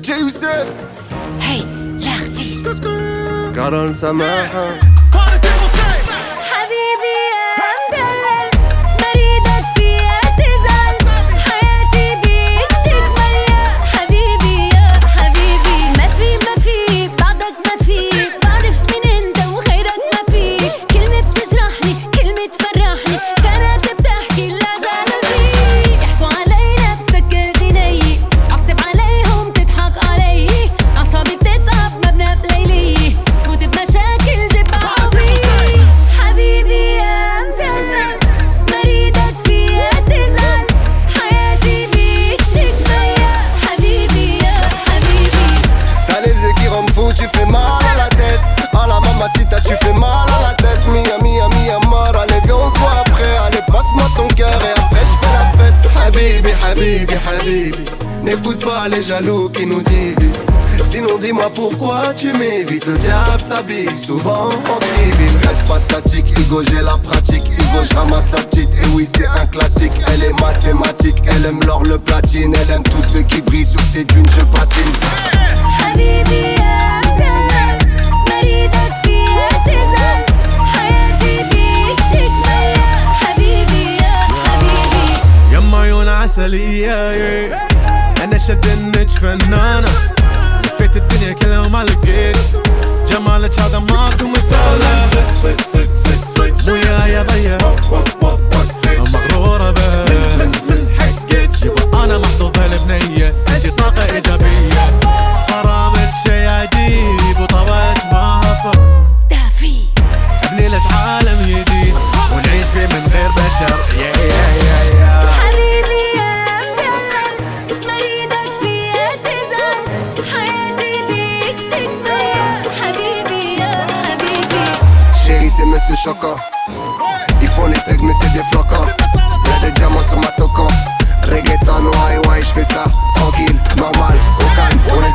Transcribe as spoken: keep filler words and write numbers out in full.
دي جي يوسف. Hey l'artiste Carole Samaha. حبيبي يا مدلل مريدك فيها تزعل حياتي بيك تكمل يا حبيبي يا حبيبي ما في ما في بعدك ما في بعرف من انت وغيرك ما في كلمة بتجرحني كلمة تفرحني كانت بتحكي لا جالوزي يحكوا علينا تسكر ديني عصب عليهم تضحك علي أعصابي بتتعب ما بنام ليلي فوت بمشاكل جيب عربي حبيبي يا مدلل مريدك فيها تزعل حياتي بيك تكمل يا حبيبي يا حبيبي. T'as les yeux qui rendent fou, tu fais mal à la tête. Ah la mamacita, tu fais mal à la tête. Mia mia mia mort, allez viens on se voit après. Allez passe-moi ton cœur et après je fais la fête. Habibi, habibi, habibi, n'écoute pas les jaloux qui nous divisent. Sinon dis-moi pourquoi tu m'évites. Le diable s'habille souvent en civil. Reste pas statique, Igo j'ai la pratique. Igo je ramasse la petite et oui c'est un classique. Elle est mathématique, elle aime l'or, le platine. Elle aime tous ceux qui brillent sur ses dunes, je patine. حبيبي يا مدلل مريدك فيها تزعل حياتي بيك تكمل يا حبيبي يا حبيبي. يما عيون عسلية أنا شدنك فنانة لفيت الدنيا كلها وما لقيت جمالك هذا ماكو مثاله صيد صيد صيد صيد مو يا ضيا مغرورة به من حقك يبا أنا محظوظ هالبنية انتي طاقة إيجابية غرامك شي عجيب وطويت ما صار دافي ابني لك عالم جديد ونعيش فيه من غير بشر يا يا يا يا حبيبي يا مدلل مريدك فيها تزعل حياتي بيك تكمل يا حبيبي يا حبيبي. Chérie c'est Monsieur Choco. Ils font les thugs mais c'est des flocons. Y'a des diamants sur ma tocan. Reggaeton, ouais ouais j'fais ça tranquille, normal, au calme. On est